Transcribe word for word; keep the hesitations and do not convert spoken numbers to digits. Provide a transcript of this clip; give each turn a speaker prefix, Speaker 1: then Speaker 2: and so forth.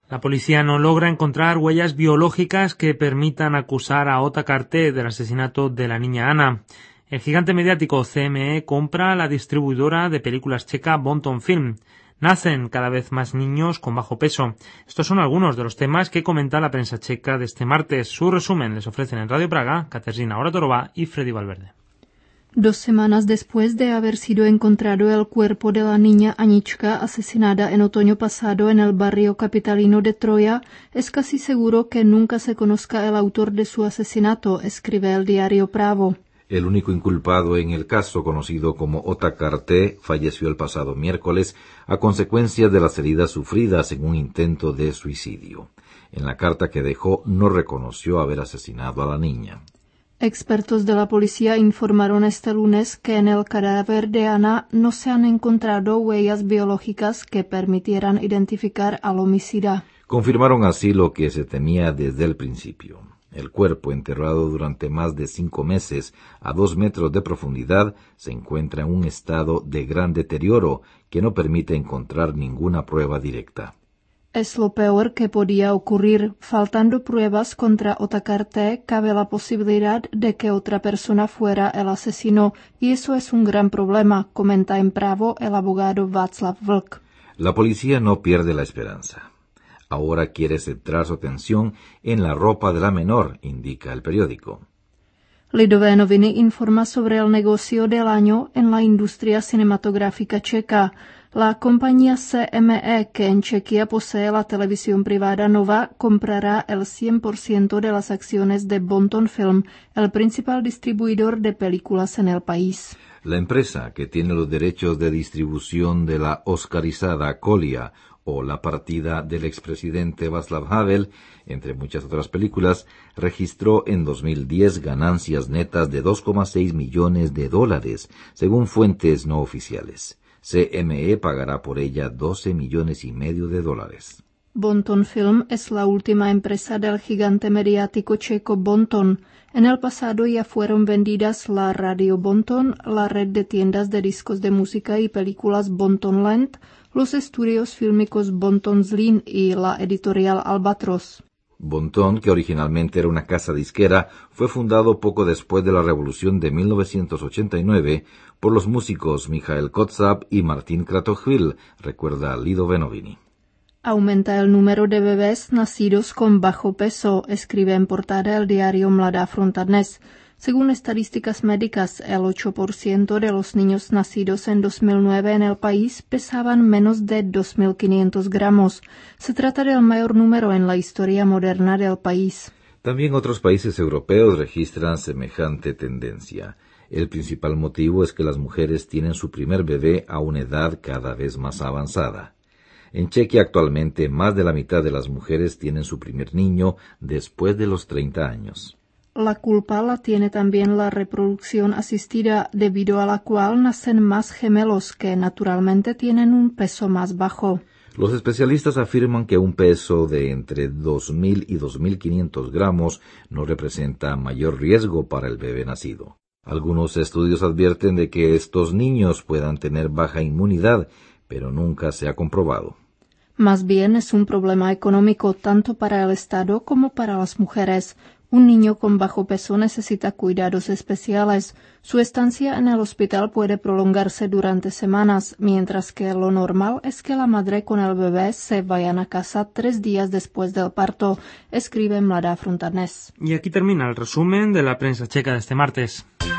Speaker 1: La policía no logra encontrar huellas biológicas que permitan acusar a Otakar T. del asesinato de la niña Ana. El gigante mediático C M E compra la distribuidora de películas checa Bonton Film. Nacen cada vez más niños con bajo peso. Estos son algunos de los temas que comenta la prensa checa de este martes. Su resumen les ofrecen en Radio Praga Kateřina Oratorova y Freddy Valverde.
Speaker 2: Dos semanas después de haber sido encontrado el cuerpo de la niña Anička asesinada en otoño pasado en el barrio capitalino de Troja, es casi seguro que nunca se conozca el autor de su asesinato, escribe el diario Pravo.
Speaker 3: El único inculpado en el caso, conocido como Otakar T., falleció el pasado miércoles a consecuencia de las heridas sufridas en un intento de suicidio. En la carta que dejó no reconoció haber asesinado a la niña.
Speaker 2: Expertos de la policía informaron este lunes que en el cadáver de Ana no se han encontrado huellas biológicas que permitieran identificar al homicida.
Speaker 3: Confirmaron así lo que se temía desde el principio. El cuerpo, enterrado durante más de cinco meses a dos metros de profundidad, se encuentra en un estado de gran deterioro que no permite encontrar ninguna prueba directa.
Speaker 2: Es lo peor que podía ocurrir. Faltando pruebas contra Otakar T., cabe la posibilidad de que otra persona fuera el asesino, y eso es un gran problema, comenta en Pravo el abogado Václav Vlk.
Speaker 3: La policía no pierde la esperanza. Ahora quiere centrar su atención en la ropa de la menor, indica el periódico.
Speaker 2: Lidové noviny informa sobre el negocio del año en la industria cinematográfica checa. La compañía C M E, que en Chequia posee la televisión privada Nova, comprará el cien por ciento de las acciones de Bonton Film, el principal distribuidor de películas en el país.
Speaker 3: La empresa, que tiene los derechos de distribución de la oscarizada Kolia o La partida del expresidente Václav Havel, entre muchas otras películas, registró en dos mil diez ganancias netas de dos coma seis millones de dólares, según fuentes no oficiales. C M E pagará por ella doce millones y medio de dólares.
Speaker 2: Bonton Film es la última empresa del gigante mediático checo Bonton. En el pasado ya fueron vendidas la radio Bonton, la red de tiendas de discos de música y películas Bonton Land, los estudios fílmicos Bonton Zlín y la editorial Albatros.
Speaker 3: Bonton, que originalmente era una casa disquera, fue fundado poco después de la Revolución de mil novecientos ochenta y nueve por los músicos Mikhail Kotsab y Martin Kratochvil, recuerda Lido Benovini.
Speaker 2: Aumenta el número de bebés nacidos con bajo peso, escribe en portada el diario Mladá fronta Dnes. Según estadísticas médicas, el ocho por ciento de los niños nacidos en dos mil nueve en el país pesaban menos de dos mil quinientos gramos. Se trata del mayor número en la historia moderna del país.
Speaker 3: También otros países europeos registran semejante tendencia. El principal motivo es que las mujeres tienen su primer bebé a una edad cada vez más avanzada. En Chequia actualmente más de la mitad de las mujeres tienen su primer niño después de los treinta años.
Speaker 2: La culpa la tiene también la reproducción asistida, debido a la cual nacen más gemelos que naturalmente tienen un peso más bajo.
Speaker 3: Los especialistas afirman que un peso de entre dos mil y dos mil quinientos gramos no representa mayor riesgo para el bebé nacido. Algunos estudios advierten de que estos niños puedan tener baja inmunidad, pero nunca se ha comprobado.
Speaker 2: Más bien es un problema económico tanto para el Estado como para las mujeres. Un niño con bajo peso necesita cuidados especiales. Su estancia en el hospital puede prolongarse durante semanas, mientras que lo normal es que la madre con el bebé se vayan a casa tres días después del parto, escribe Mladá fronta Dnes.
Speaker 1: Y aquí termina el resumen de la prensa checa de este martes.